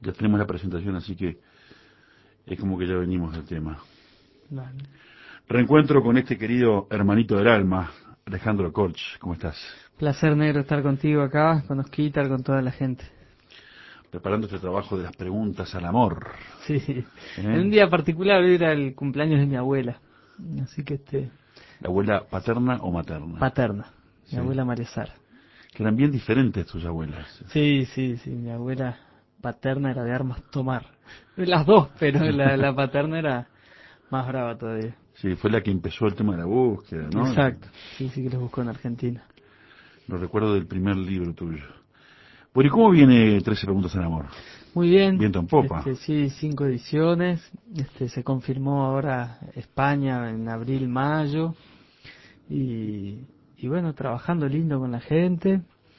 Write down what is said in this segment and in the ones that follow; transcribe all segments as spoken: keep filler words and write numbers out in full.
Ya tenemos la presentación, así que es como que ya venimos del tema. Vale. Reencuentro con este querido hermanito del alma, Alejandro Korch. ¿Cómo estás? Placer, negro, estar contigo acá, con Osquitar, con toda la gente. Preparando este trabajo de las preguntas al amor. Sí, ¿Eh? en un día particular hoy era el cumpleaños de mi abuela, así que este... ¿La abuela paterna o materna? Paterna, mi Sí. abuela María Sara. Que eran bien diferentes tus abuelas. Sí, sí, sí, mi abuela paterna era de armas tomar. Las dos, pero la, la paterna era más brava todavía. Sí, fue la que empezó el tema de la búsqueda, ¿no? Exacto, sí, sí que los buscó en Argentina. Lo recuerdo del primer libro tuyo. Bueno, ¿y cómo viene trece preguntas al amor? Muy bien, Viento en popa. este, sí, cinco ediciones, este, se confirmó ahora España en abril, mayo, y, y bueno, trabajando lindo con la gente,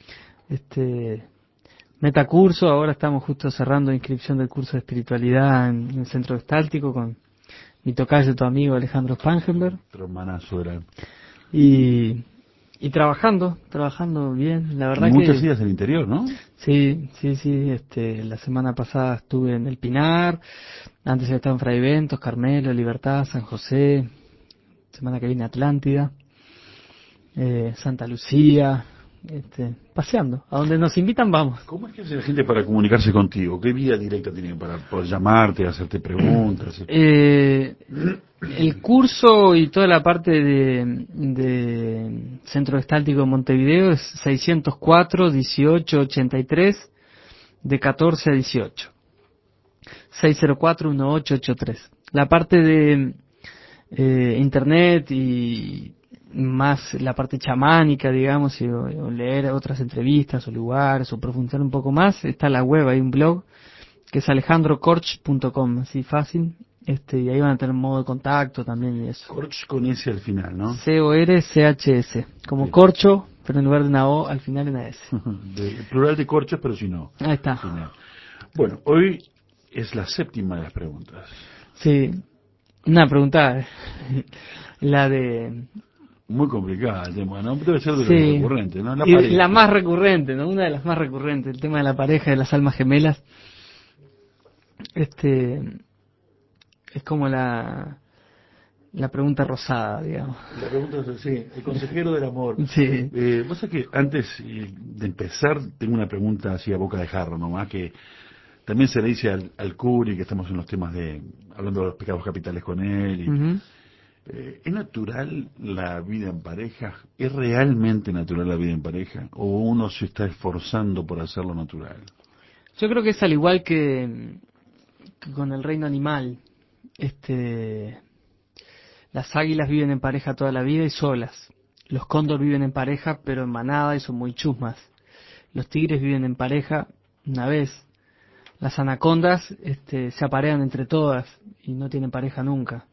este, metacurso, ahora estamos justo cerrando inscripción del curso de espiritualidad en, en el centro estáltico con mi tocayo, tu amigo Alejandro Spangenberg, Tu hermanazo era. y, y trabajando, trabajando bien, la verdad Muchas que idas del interior, ¿no? sí, sí, sí, este, la semana pasada estuve en El Pinar, antes he estado en Fray Bentos, Carmelo, Libertad, San José, semana que viene Atlántida, eh, Santa Lucía, este, paseando, a donde nos invitan vamos. ¿Cómo es que hace la gente para comunicarse contigo? ¿Qué vía directa tiene para poder llamarte, hacerte preguntas? Eh, el curso y toda la parte de, de Centro Estáltico de Montevideo es seiscientos cuatro, dieciocho, ochenta y tres, de catorce a dieciocho. seis cero cuatro, uno ocho ocho tres. La parte de eh, internet y más la parte chamánica, digamos, y, o, o leer otras entrevistas o lugares o profundizar un poco más, está la web, hay un blog que es alejandro korch punto com, así fácil, este, y ahí van a tener modo de contacto también y eso. Korch con S al final, ¿no? C O R C H S, como Sí. corcho, pero en lugar de una O, al final una S. De, plural de corchos, pero si no. Ahí está. Sin él. Bueno, hoy es la séptima de las preguntas. Sí, una pregunta, la de... Muy complicada el tema, ¿no? Debe ser de los Sí, recurrentes, ¿no? La y pareja. la más recurrente, ¿no? Una de las más recurrentes, el tema de la pareja, de las almas gemelas. Este, es como la, la pregunta rosada, digamos. La pregunta es así, el consejero del amor. Sí. Eh, vos sabés que antes eh, de empezar tengo una pregunta así a boca de jarro nomás, que también se le dice al, al Curi, que estamos en los temas de, hablando de los pecados capitales con él. Y, Ujú. eh, ¿Es natural la vida en pareja? ¿Es realmente natural la vida en pareja? ¿O uno se está esforzando por hacerlo natural? Yo creo que es al igual que, que con el reino animal. Este, las águilas viven en pareja toda la vida y solas. Los cóndor viven en pareja pero en manada y son muy chusmas. Los tigres viven en pareja una vez. Las anacondas este, se aparean entre todas y no tienen pareja nunca.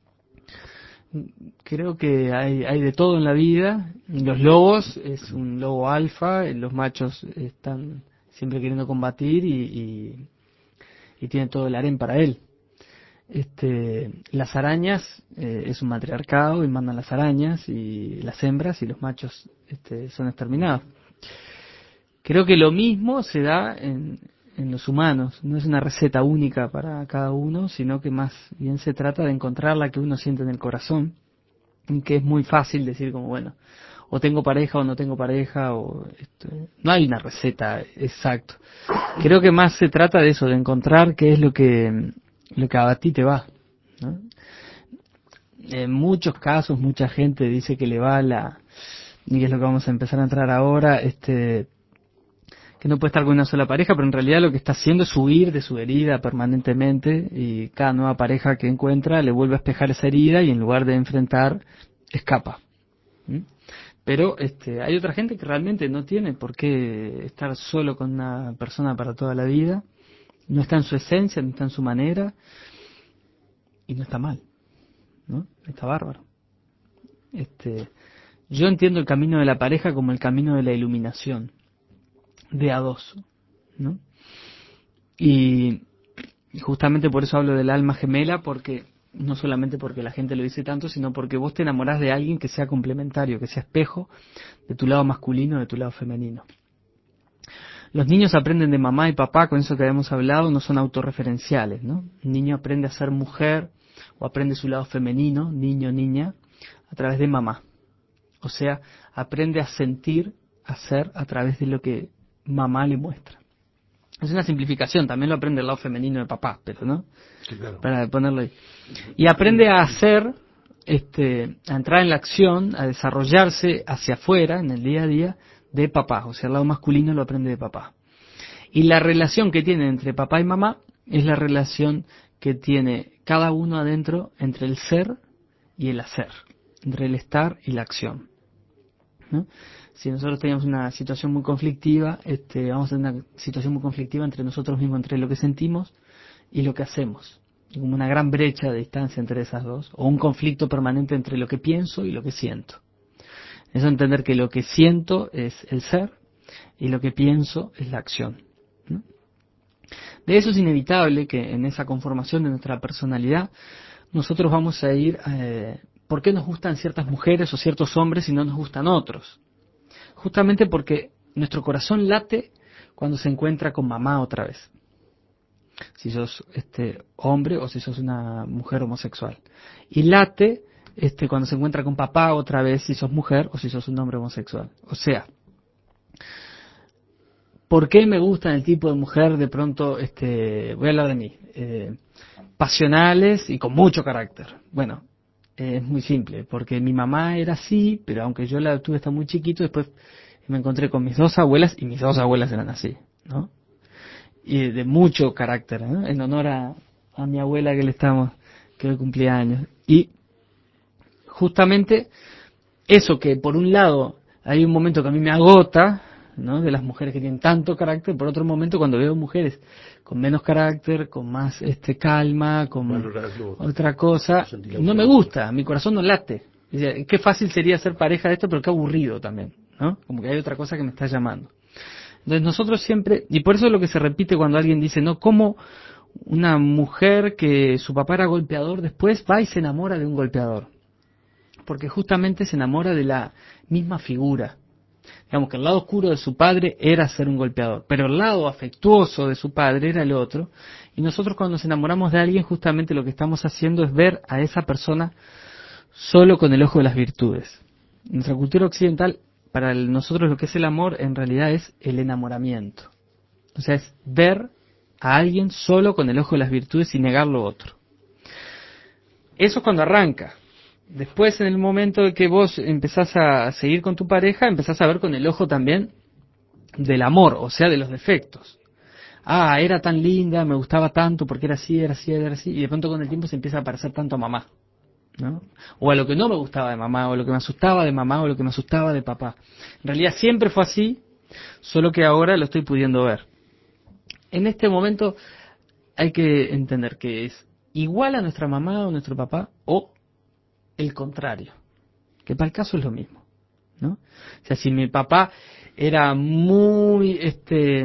Creo que hay, hay de todo en la vida. Los lobos es un lobo alfa, los machos están siempre queriendo combatir y, y, y tienen todo el harén para él. Este, las arañas eh, es un matriarcado y mandan las arañas y las hembras y los machos este, son exterminados. Creo que lo mismo se da en, en los humanos. No es una receta única para cada uno, sino que más bien se trata de encontrar la que uno siente en el corazón, y que es muy fácil decir como, bueno, o tengo pareja o no tengo pareja, o esto, no hay una receta exacta. Creo que más se trata de eso, de encontrar qué es lo que, lo que a ti te va, ¿no? En muchos casos, mucha gente dice que le va la, y es lo que vamos a empezar a entrar ahora, este, que no puede estar con una sola pareja, pero en realidad lo que está haciendo es huir de su herida permanentemente y cada nueva pareja que encuentra le vuelve a espejar esa herida y en lugar de enfrentar, escapa. ¿Mm? Pero este, hay otra gente que realmente no tiene por qué estar solo con una persona para toda la vida, no está en su esencia, no está en su manera y no está mal, ¿no? Está bárbaro. Este, yo entiendo el camino de la pareja como el camino de la iluminación, de a dos, ¿no? Y justamente por eso hablo del alma gemela, porque no solamente porque la gente lo dice tanto, sino porque vos te enamorás de alguien que sea complementario, que sea espejo de tu lado masculino, de tu lado femenino. Los niños aprenden de mamá y papá, con eso que habíamos hablado, no son autorreferenciales, ¿no? Un niño aprende a ser mujer o aprende su lado femenino, niño, niña, a través de mamá. O sea, aprende a sentir, a ser a través de lo que mamá le muestra. Es una simplificación, también lo aprende el lado femenino de papá, pero no, Sí, claro. para ponerlo ahí. Y aprende a hacer, este, a entrar en la acción, a desarrollarse hacia afuera, en el día a día, de papá. O sea, el lado masculino lo aprende de papá. Y la relación que tiene entre papá y mamá es la relación que tiene cada uno adentro entre el ser y el hacer, entre el estar y la acción, ¿no? Si nosotros teníamos una situación muy conflictiva, este, vamos a tener una situación muy conflictiva entre nosotros mismos, entre lo que sentimos y lo que hacemos. Y como una gran brecha de distancia entre esas dos, o un conflicto permanente entre lo que pienso y lo que siento. Eso entender que lo que siento es el ser y lo que pienso es la acción, ¿no? De eso es inevitable que en esa conformación de nuestra personalidad nosotros vamos a ir, eh, ¿por qué nos gustan ciertas mujeres o ciertos hombres y no nos gustan otros? Justamente porque nuestro corazón late cuando se encuentra con mamá otra vez. Si sos este hombre o si sos una mujer homosexual. Y late este cuando se encuentra con papá otra vez si sos mujer o si sos un hombre homosexual. O sea, ¿por qué me gustan el tipo de mujer de pronto, este, voy a hablar de mí, eh, pasionales y con mucho carácter? Bueno, eh, es muy simple, porque mi mamá era así, pero aunque yo la tuve hasta muy chiquito, después me encontré con mis dos abuelas y mis dos abuelas eran así, ¿no? Y de mucho carácter, ¿no? En honor a, a mi abuela que le estamos, que hoy cumplía años. Y justamente eso que por un lado hay un momento que a mí me agota, ¿no? De las mujeres que tienen tanto carácter, por otro momento cuando veo mujeres con menos carácter, con más este calma, con Valorarlo, otra cosa, no me gusta, mi corazón no late. Dice, qué fácil sería ser pareja de esto, pero qué aburrido también, ¿no? Como que hay otra cosa que me está llamando. Entonces nosotros siempre, y por eso es lo que se repite cuando alguien dice, no, ¿cómo una mujer que su papá era golpeador después va y se enamora de un golpeador? Porque justamente se enamora de la misma figura. Digamos que el lado oscuro de su padre era ser un golpeador, pero el lado afectuoso de su padre era el otro. Y nosotros cuando nos enamoramos de alguien, justamente lo que estamos haciendo es ver a esa persona solo con el ojo de las virtudes. En nuestra cultura occidental, para nosotros lo que es el amor en realidad es el enamoramiento. O sea, es ver a alguien solo con el ojo de las virtudes y negar lo otro. Eso es cuando arranca. Después, en el momento de que vos empezás a seguir con tu pareja, empezás a ver con el ojo también del amor, o sea, de los defectos. Ah, era tan linda, me gustaba tanto porque era así, era así, era así, y de pronto con el tiempo se empieza a parecer tanto a mamá, ¿no? O a lo que no me gustaba de mamá, o a lo que me asustaba de mamá, o a lo que me asustaba de papá. En realidad siempre fue así, solo que ahora lo estoy pudiendo ver. En este momento hay que entender que es igual a nuestra mamá o nuestro papá, o el contrario, que para el caso es lo mismo, ¿no? O sea, si mi papá era muy, este,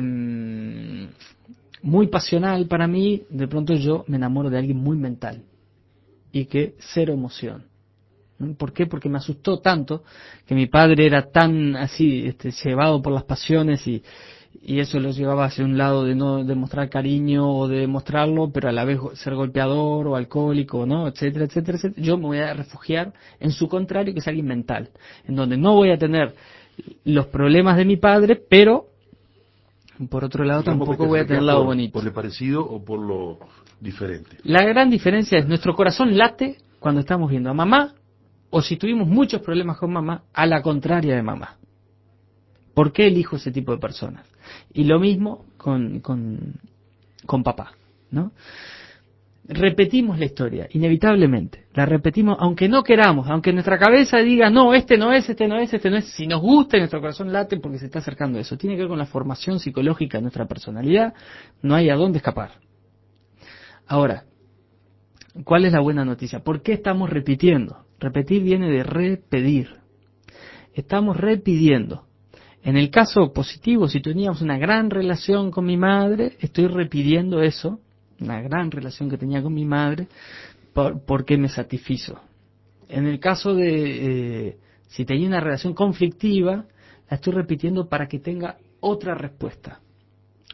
muy pasional para mí, de pronto yo me enamoro de alguien muy mental y que cero emoción. ¿No? ¿Por qué? Porque me asustó tanto que mi padre era tan así, este, llevado por las pasiones y y eso lo llevaba hacia un lado de no demostrar cariño o de demostrarlo, pero a la vez ser golpeador o alcohólico, ¿no? Etcétera, etcétera, etcétera. Yo me voy a refugiar en su contrario, que es alguien mental, en donde no voy a tener los problemas de mi padre, pero por otro lado digamos tampoco que voy a tener el lado por, bonito. por lo parecido o por lo diferente. La gran diferencia es nuestro corazón late cuando estamos viendo a mamá, o si tuvimos muchos problemas con mamá, a la contraria de mamá. ¿Por qué elijo ese tipo de personas? Y lo mismo con, con, con papá, ¿no? Repetimos la historia, inevitablemente. La repetimos, aunque no queramos, aunque nuestra cabeza diga, no, este no es, este no es, este no es. Si nos gusta, nuestro corazón late porque se está acercando a eso. Tiene que ver con la formación psicológica de nuestra personalidad. No hay a dónde escapar. Ahora, ¿cuál es la buena noticia? ¿Por qué estamos repitiendo? Repetir viene de repetir. Estamos repitiendo. En el caso positivo, si teníamos una gran relación con mi madre, estoy repidiendo eso, una gran relación que tenía con mi madre, por, porque me satisfizo. En el caso de, eh, si tenía una relación conflictiva, la estoy repitiendo para que tenga otra respuesta.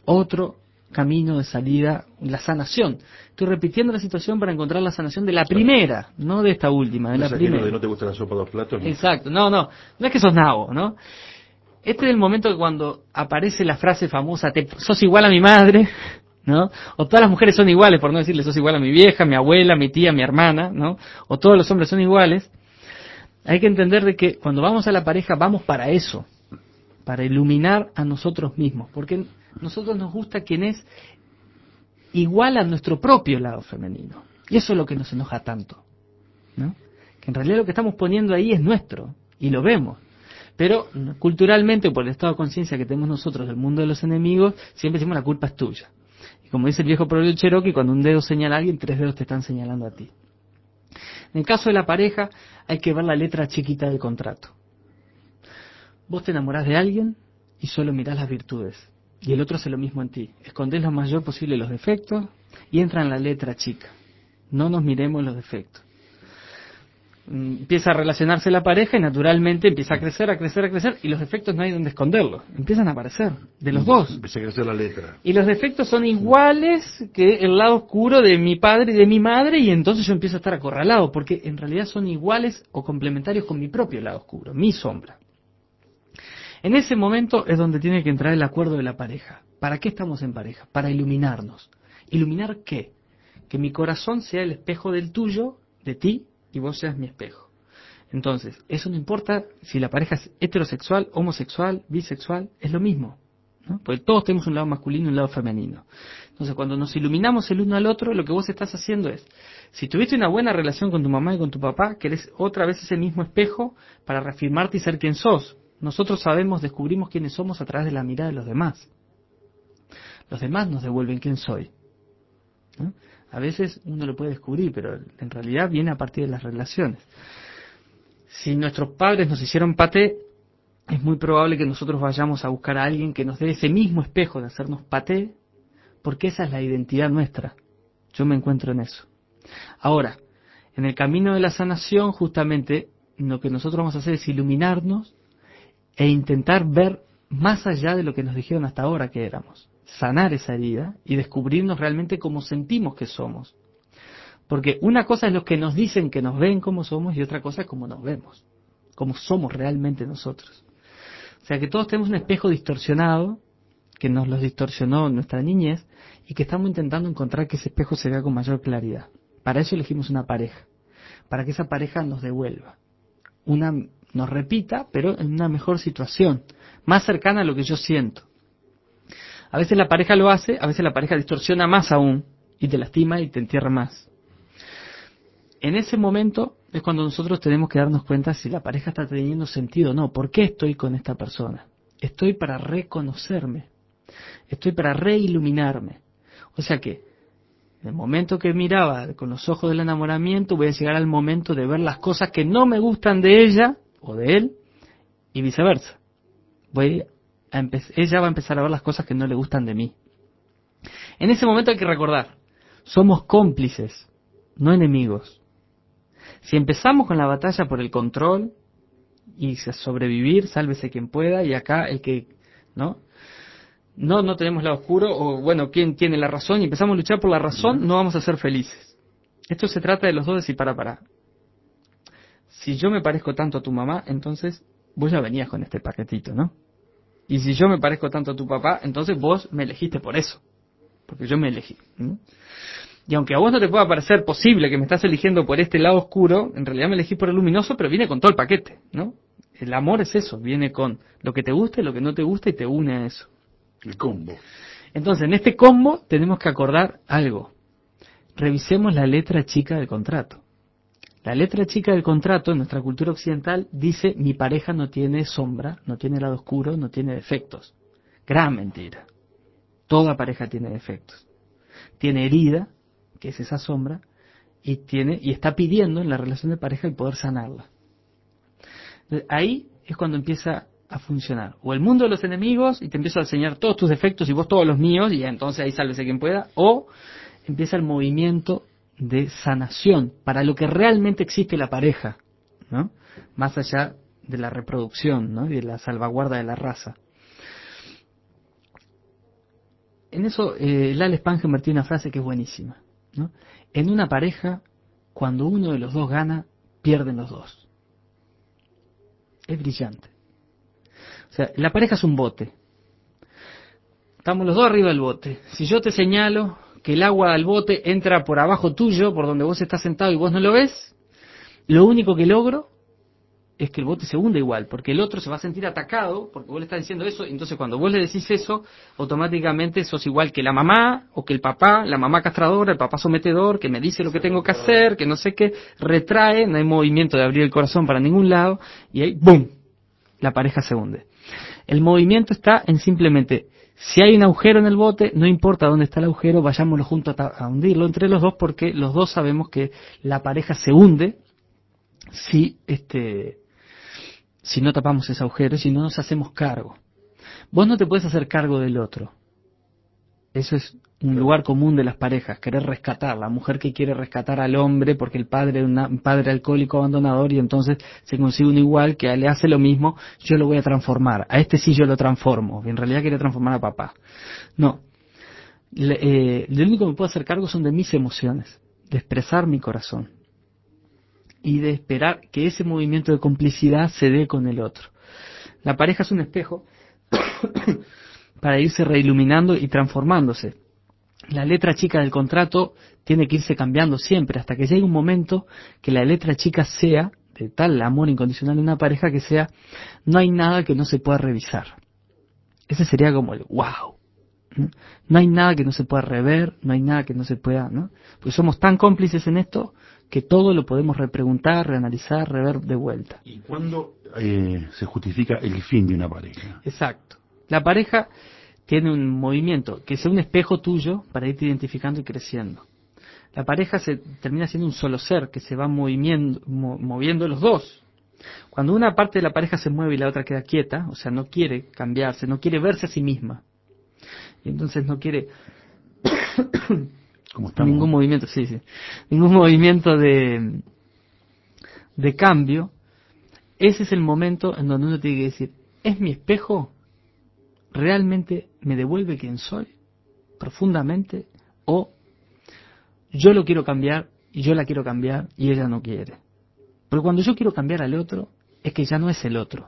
otro camino de salida, la sanación. Estoy repitiendo la situación para encontrar la sanación de la primera, no de esta última, de No la sé aquello primera. de no te gusta la sopa dos platos. ¿No? Exacto, no, no, no es que sos nabo, ¿no? Este es el momento que cuando aparece la frase famosa, te, sos igual a mi madre, ¿no? O todas las mujeres son iguales, por no decirle sos igual a mi vieja, mi abuela, mi tía, mi hermana, ¿no? O todos los hombres son iguales. Hay que entender de que cuando vamos a la pareja vamos para eso, para iluminar a nosotros mismos, porque nosotros nos gusta quien es igual a nuestro propio lado femenino. Y eso es lo que nos enoja tanto, ¿no? Que en realidad lo que estamos poniendo ahí es nuestro, y lo vemos. Pero culturalmente, por el estado de conciencia que tenemos nosotros del mundo de los enemigos, siempre decimos la culpa es tuya. Y como dice el viejo proverbio Cherokee, cuando un dedo señala a alguien, tres dedos te están señalando a ti. En el caso de la pareja, hay que ver la letra chiquita del contrato. Vos te enamorás de alguien y solo mirás las virtudes. Y el otro hace lo mismo en ti. Escondés lo mayor posible los defectos y entra en la letra chica. No nos miremos los defectos. Empieza a relacionarse la pareja y naturalmente empieza a crecer, a crecer, a crecer y los defectos no hay donde esconderlos. Empiezan a aparecer, de los dos. Empieza a crecer la letra. Y los defectos son iguales que el lado oscuro de mi padre y de mi madre y entonces yo empiezo a estar acorralado porque en realidad son iguales o complementarios con mi propio lado oscuro, mi sombra. En ese momento es donde tiene que entrar el acuerdo de la pareja. ¿Para qué estamos en pareja? Para iluminarnos. ¿Iluminar qué? Que mi corazón sea el espejo del tuyo, de ti, y vos seas mi espejo. Entonces, eso no importa si la pareja es heterosexual, homosexual, bisexual, es lo mismo, ¿no? Porque todos tenemos un lado masculino y un lado femenino. Entonces, cuando nos iluminamos el uno al otro, lo que vos estás haciendo es, si tuviste una buena relación con tu mamá y con tu papá, querés otra vez ese mismo espejo para reafirmarte y ser quien sos. Nosotros sabemos, descubrimos quiénes somos a través de la mirada de los demás. Los demás nos devuelven quién soy, ¿no? A veces uno lo puede descubrir, pero en realidad viene a partir de las relaciones. Si nuestros padres nos hicieron paté, es muy probable que nosotros vayamos a buscar a alguien que nos dé ese mismo espejo de hacernos paté, porque esa es la identidad nuestra. Yo me encuentro en eso. Ahora, en el camino de la sanación, justamente, lo que nosotros vamos a hacer es iluminarnos e intentar ver más allá de lo que nos dijeron hasta ahora que éramos. Sanar esa herida y descubrirnos realmente cómo sentimos que somos. Porque una cosa es los que nos dicen que nos ven como somos y otra cosa es cómo nos vemos, cómo somos realmente nosotros. O sea que todos tenemos un espejo distorsionado, que nos los distorsionó nuestra niñez y que estamos intentando encontrar que ese espejo se vea con mayor claridad. Para eso elegimos una pareja, para que esa pareja nos devuelva, una nos repita, pero en una mejor situación, más cercana a lo que yo siento. A veces la pareja lo hace, a veces la pareja distorsiona más aún y te lastima y te entierra más. En ese momento es cuando nosotros tenemos que darnos cuenta si la pareja está teniendo sentido o no. ¿Por qué estoy con esta persona? Estoy para reconocerme. Estoy para reiluminarme. O sea que, en el momento que miraba con los ojos del enamoramiento, voy a llegar al momento de ver las cosas que no me gustan de ella o de él y viceversa. Voy a empe- ella va a empezar a ver las cosas que no le gustan de mí. En ese momento hay que recordar, somos cómplices, no enemigos. Si empezamos con la batalla por el control y sobrevivir, sálvese quien pueda, y acá el que, ¿no? No, no tenemos lado oscuro, o bueno, ¿quién tiene la razón? Y empezamos a luchar por la razón, no vamos a ser felices. Esto se trata de los dos de decir, para, para. Si yo me parezco tanto a tu mamá, entonces vos ya venías con este paquetito, ¿no? Y si yo me parezco tanto a tu papá, entonces vos me elegiste por eso. Porque yo me elegí. ¿Mm? Y aunque a vos no te pueda parecer posible que me estás eligiendo por este lado oscuro, en realidad me elegí por el luminoso, pero viene con todo el paquete, ¿no? El amor es eso, viene con lo que te gusta y lo que no te gusta y te une a eso. El combo. Entonces, en este combo tenemos que acordar algo. Revisemos la letra chica del contrato. La letra chica del contrato en nuestra cultura occidental dice: mi pareja no tiene sombra, no tiene lado oscuro, no tiene defectos. Gran mentira. Toda pareja tiene defectos. Tiene herida, que es esa sombra, y tiene y está pidiendo en la relación de pareja el poder sanarla. Ahí es cuando empieza a funcionar. O el mundo de los enemigos y te empiezo a enseñar todos tus defectos y vos todos los míos, y entonces ahí sálvese quien pueda. O empieza el movimiento de sanación para lo que realmente existe la pareja, ¿no? Más allá de la reproducción, ¿no? Y de la salvaguarda de la raza. en eso eh, Lal Spangenberg tiene una frase que es buenísima, ¿no? En una pareja, cuando uno de los dos gana, pierden los dos. Es brillante. O sea, la pareja es un bote. Estamos los dos arriba del bote. Si yo te señalo que el agua del bote entra por abajo tuyo, por donde vos estás sentado y vos no lo ves, lo único que logro es que el bote se hunde igual, porque el otro se va a sentir atacado, porque vos le estás diciendo eso, y entonces cuando vos le decís eso, automáticamente sos igual que la mamá, o que el papá, la mamá castradora, el papá sometedor, que me dice lo que tengo que hacer, que no sé qué, retrae, no hay movimiento de abrir el corazón para ningún lado, y ahí, ¡boom!, la pareja se hunde. El movimiento está en simplemente, si hay un agujero en el bote, no importa dónde está el agujero, vayámoslo juntos a, a hundirlo entre los dos, porque los dos sabemos que la pareja se hunde si este si no tapamos ese agujero, si no nos hacemos cargo. Vos no te puedes hacer cargo del otro. Eso es un lugar común de las parejas, querer rescatar. La mujer que quiere rescatar al hombre porque el padre es un padre alcohólico abandonador y entonces se consigue un igual que le hace lo mismo, yo lo voy a transformar. A este sí yo lo transformo. En realidad quiere transformar a papá. No. Le, eh, lo único que me puedo hacer cargo son de mis emociones, de expresar mi corazón y de esperar que ese movimiento de complicidad se dé con el otro. La pareja es un espejo para irse reiluminando y transformándose. La letra chica del contrato tiene que irse cambiando siempre hasta que llegue un momento que la letra chica sea, de tal amor incondicional de una pareja, que sea, no hay nada que no se pueda revisar. Ese sería como el wow. ¿No? No hay nada que no se pueda rever, no hay nada que no se pueda, ¿no? Pues somos tan cómplices en esto que todo lo podemos repreguntar, reanalizar, rever de vuelta. ¿Y cuándo eh, se justifica el fin de una pareja? Exacto. La pareja tiene un movimiento que es un espejo tuyo para irte identificando y creciendo. La pareja se termina siendo un solo ser que se va moviendo, mo, moviendo los dos. Cuando una parte de la pareja se mueve y la otra queda quieta, o sea, no quiere cambiarse, no quiere verse a sí misma, y entonces no quiere ningún movimiento, sí, sí, ningún movimiento de, de cambio, ese es el momento en donde uno tiene que decir, ¿es mi espejo? ¿Realmente me devuelve quien soy? ¿Profundamente? ¿O yo lo quiero cambiar y yo la quiero cambiar y ella no quiere? Porque cuando yo quiero cambiar al otro, es que ya no es el otro.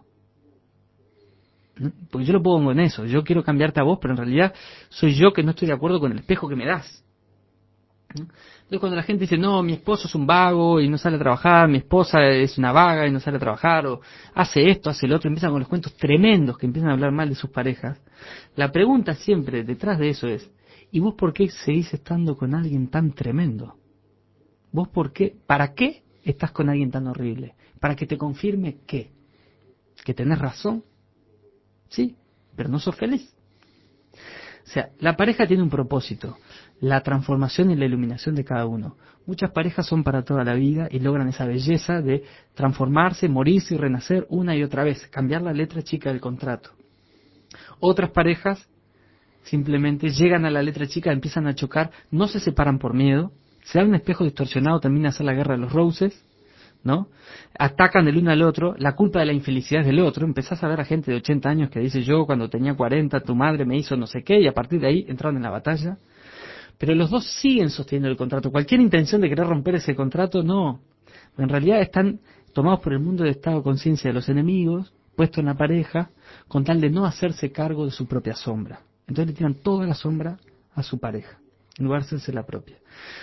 Porque yo lo pongo en eso, yo quiero cambiarte a vos, pero en realidad soy yo que no estoy de acuerdo con el espejo que me das. Entonces cuando la gente dice, no, mi esposo es un vago y no sale a trabajar, mi esposa es una vaga y no sale a trabajar, o hace esto, hace lo otro, empiezan con los cuentos tremendos que empiezan a hablar mal de sus parejas, la pregunta siempre detrás de eso es, ¿y vos por qué seguís estando con alguien tan tremendo? ¿Vos por qué? ¿Para qué estás con alguien tan horrible? ¿Para que te confirme qué? ¿Que tenés razón? Sí, pero no sos feliz. O sea, la pareja tiene un propósito, la transformación y la iluminación de cada uno. Muchas parejas son para toda la vida y logran esa belleza de transformarse, morirse y renacer una y otra vez, cambiar la letra chica del contrato. Otras parejas simplemente llegan a la letra chica, empiezan a chocar, no se separan por miedo, se da un espejo distorsionado, termina a ser la guerra de los roses, ¿no? Atacan el uno al otro, la culpa de la infelicidad es del otro, empezás a ver a gente de ochenta años que dice yo cuando tenía cuarenta tu madre me hizo no sé qué y a partir de ahí entraron en la batalla, pero los dos siguen sosteniendo el contrato, cualquier intención de querer romper ese contrato no, en realidad están tomados por el mundo de estado de conciencia de los enemigos, puestos en la pareja, con tal de no hacerse cargo de su propia sombra, entonces le tiran toda la sombra a su pareja, en lugar de hacerse la propia.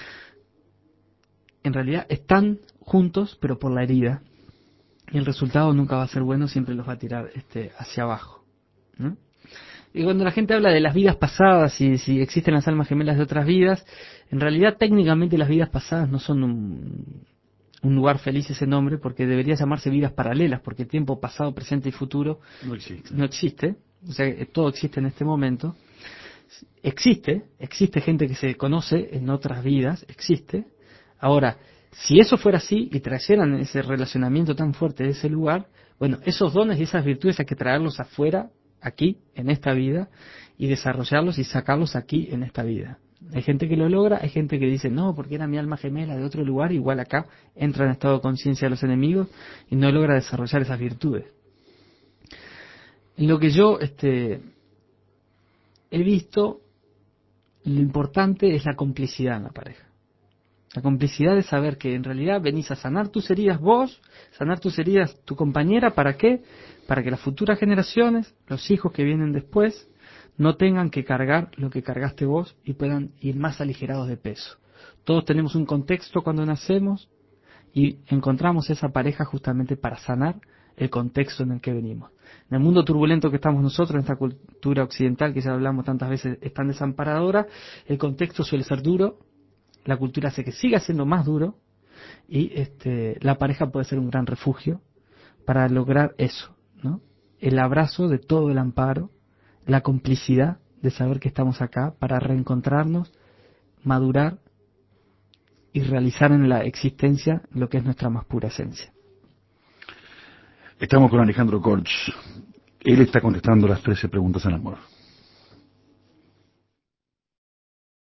En realidad están juntos, pero por la herida. Y el resultado nunca va a ser bueno, siempre los va a tirar este, hacia abajo, ¿no? Y cuando la gente habla de las vidas pasadas y si existen las almas gemelas de otras vidas, en realidad técnicamente las vidas pasadas no son un, un lugar feliz ese nombre, porque debería llamarse vidas paralelas, porque tiempo pasado, presente y futuro no existe. No existe. O sea, todo existe en este momento. Existe, existe gente que se conoce en otras vidas, existe. Ahora, si eso fuera así y trajeran ese relacionamiento tan fuerte de ese lugar, bueno, esos dones y esas virtudes hay que traerlos afuera, aquí, en esta vida, y desarrollarlos y sacarlos aquí, en esta vida. Hay gente que lo logra, hay gente que dice, no, porque era mi alma gemela de otro lugar, igual acá entra en estado de conciencia de los enemigos y no logra desarrollar esas virtudes. En lo que yo este, he visto lo importante es la complicidad en la pareja. La complicidad de saber que en realidad venís a sanar tus heridas vos, sanar tus heridas tu compañera, ¿para qué? Para que las futuras generaciones, los hijos que vienen después, no tengan que cargar lo que cargaste vos y puedan ir más aligerados de peso. Todos tenemos un contexto cuando nacemos y encontramos esa pareja justamente para sanar el contexto en el que venimos. En el mundo turbulento que estamos nosotros, en esta cultura occidental que ya hablamos tantas veces, es tan desamparadora, el contexto suele ser duro, la cultura hace que siga siendo más duro y este, la pareja puede ser un gran refugio para lograr eso, ¿no? El abrazo de todo el amparo, la complicidad de saber que estamos acá para reencontrarnos, madurar y realizar en la existencia lo que es nuestra más pura esencia. Estamos con Alejandro Korch. Él está contestando las trece preguntas en amor.